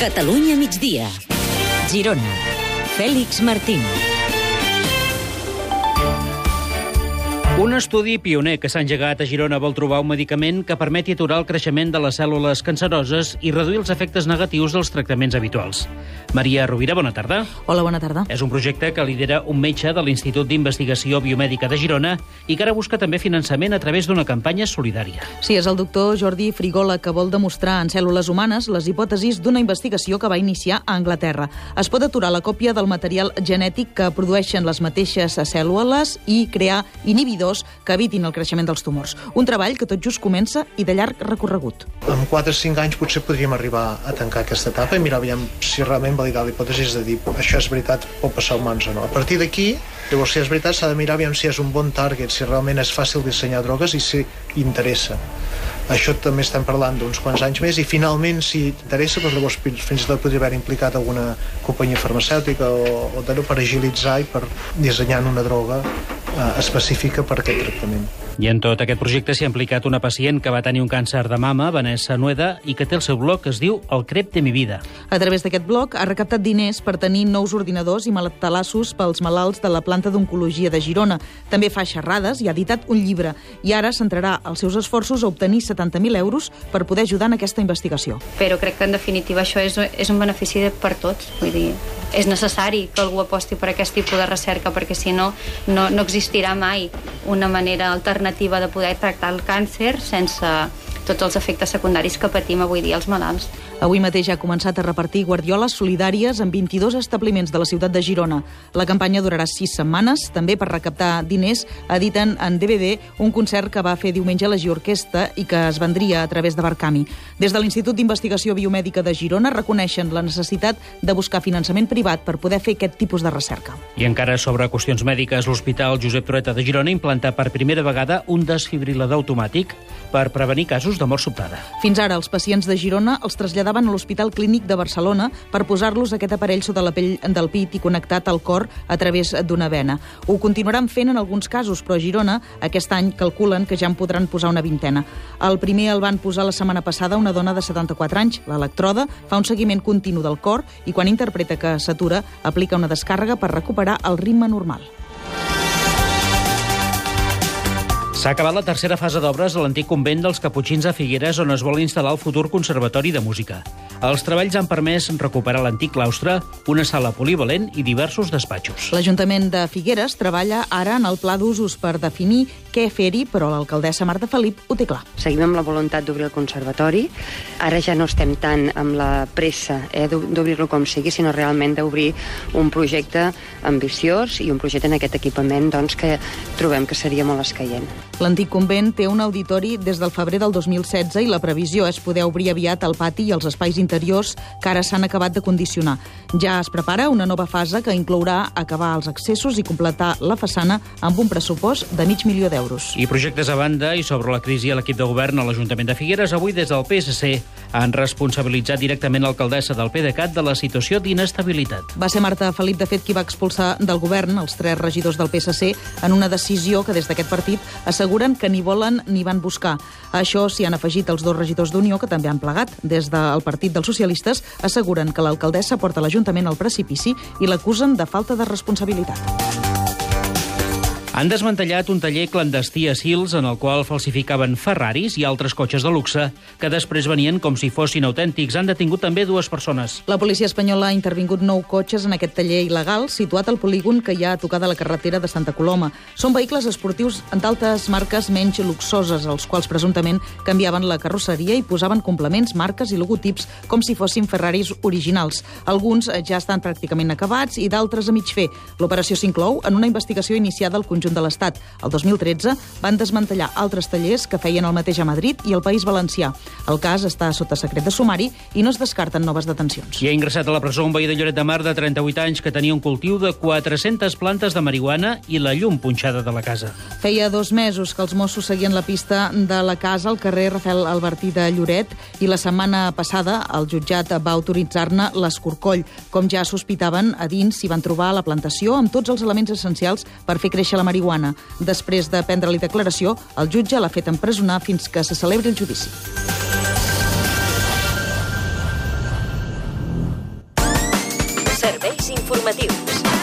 Catalunya migdia. Girona. Fèlix Martín. Un estudi pioner que s'ha engegat a Girona vol trobar un medicament que permeti aturar el creixement de les cèl·lules canceroses i reduir els efectes negatius dels tractaments habituals. Maria Rovira, bona tarda. Hola, bona tarda. És un projecte que lidera un metge de l'Institut d'Investigació Biomèdica de Girona i que ara busca també finançament a través d'una campanya solidària. Sí, és el doctor Jordi Frigola que vol demostrar en cèl·lules humanes les hipòtesis d'una investigació que va iniciar a Anglaterra. Es pot aturar la còpia del material genètic que produeixen les mateixes cèl·lules i crear inhibidors que evitin el creixement dels tumors. Un treball que tot just comença i de llarg recorregut. En 4 o 5 anys potser podríem arribar a tancar aquesta etapa i mirar aviam si realment validar la hipòtesi de dir això és veritat, pot passar humans o no. A partir d'aquí, llavors, si és veritat, s'ha de mirar aviam si és un bon target, si realment és fàcil dissenyar drogues i si interessa. Això també estem parlant d'uns quants anys més i finalment, si interessa, doncs llavors fins i tot podria haver implicat alguna companyia farmacèutica o per agilitzar i per dissenyar una droga específica per aquest tractament. I en tot aquest projecte s'hi ha implicat una pacient que va tenir un càncer de mama, Vanessa Nueda, i que té el seu blog que es diu El crep de mi vida. A través d'aquest blog ha recaptat diners per tenir nous ordinadors i malatalassos pels malalts de la planta d'oncologia de Girona. També fa xerrades i ha editat un llibre. I ara centrarà els seus esforços a obtenir 70.000 euros per poder ajudar en aquesta investigació. Però crec que en definitiva això és un benefici per tots. Vull dir, és necessari que algú aposti per aquest tipus de recerca perquè si no existirà mai una manera alternativa de poder tractar el càncer sense tots els efectes secundaris que patim avui dia els malalts. Avui mateix ha començat a repartir guardioles solidàries en 22 establiments de la ciutat de Girona. La campanya durarà 6 setmanes. També per recaptar diners editen en DVD un concert que va fer diumenge la Giorquesta i que es vendria a través de Barcami. Des de l'Institut d'Investigació Biomèdica de Girona reconeixen la necessitat de buscar finançament privat per poder fer aquest tipus de recerca. I encara sobre qüestions mèdiques, l'Hospital Josep Trueta de Girona implanta per primera vegada un desfibrilador automàtic per prevenir casos de mort sobtada. Fins ara, els pacients de Girona els traslladaven a l'Hospital Clínic de Barcelona per posar-los aquest aparell sota la pell del pit i connectat al cor a través d'una vena. Ho continuaran fent en alguns casos, però a Girona aquest any calculen que ja en podran posar una vintena. El primer el van posar la setmana passada una dona de 74 anys. L'electroda fa un seguiment continu del cor i quan interpreta que s'atura, aplica una descàrrega per recuperar el ritme normal. S'ha acabat la tercera fase d'obres a l'antic convent dels Caputxins a Figueres, on es vol instal·lar el futur Conservatori de Música. Els treballs han permès recuperar l'antic claustre, una sala polivalent i diversos despatxos. L'Ajuntament de Figueres treballa ara en el pla d'usos per definir què fer-hi, però l'alcaldessa Marta Felip ho té clar. Seguim amb la voluntat d'obrir el conservatori. Ara ja no estem tant amb la pressa d'obrir-lo com sigui, sinó realment d'obrir un projecte ambiciós i un projecte en aquest equipament que trobem que seria molt escaient. L'antic convent té un auditori des del febrer del 2016 i la previsió és poder obrir aviat el pati i els espais interiors que ara s'han acabat de condicionar. Ja es prepara una nova fase que inclourà acabar els accessos i completar la façana amb un pressupost de $500.000. I projectes a banda, i sobre la crisi a l'equip de govern a l'Ajuntament de Figueres, avui des del PSC han responsabilitzat directament l'alcaldessa del PDeCAT de la situació d'inestabilitat. Va ser Marta Felip, de fet, qui va expulsar del govern els 3 regidors del PSC en una decisió que des d'aquest partit asseguren que ni volen ni van buscar. A això s'hi han afegit els 2 regidors d'Unió que també han plegat. Des del Partit dels Socialistes asseguren que l'alcaldessa porta l'Ajuntament al precipici i l'acusen de falta de responsabilitat. Han desmantellat un taller clandestí a Sils en el qual falsificaven Ferraris i altres cotxes de luxe que després venien com si fossin autèntics. Han detingut també 2 persones. La policia espanyola ha intervingut 9 cotxes en aquest taller il·legal situat al polígon que hi ha a tocar de la carretera de Santa Coloma. Són vehicles esportius d'altres marques menys luxoses, els quals presumptament canviaven la carrosseria i posaven complements, marques i logotips com si fossin Ferraris originals. Alguns ja estan pràcticament acabats i d'altres a mig fer. L'operació s'inclou en una investigació iniciada al conjunt de l'Estat. El 2013 van desmantellar altres tallers que feien el mateix a Madrid i al País Valencià. El cas està sota secret de sumari i no es descarten noves detencions. I ha ingressat a la presó un veí de Lloret de Mar de 38 anys que tenia un cultiu de 400 plantes de marihuana i la llum punxada de la casa. Feia 2 mesos que els Mossos seguien la pista de la casa al carrer Rafael Albertí de Lloret i la setmana passada el jutjat va autoritzar-ne l'escorcoll. Com ja sospitaven, a dins s'hi van trobar la plantació amb tots els elements essencials per fer créixer la marihuana. Després de prendre-li declaració, el jutge l'ha fet empresonar fins que se celebri el judici. Serveis informatius.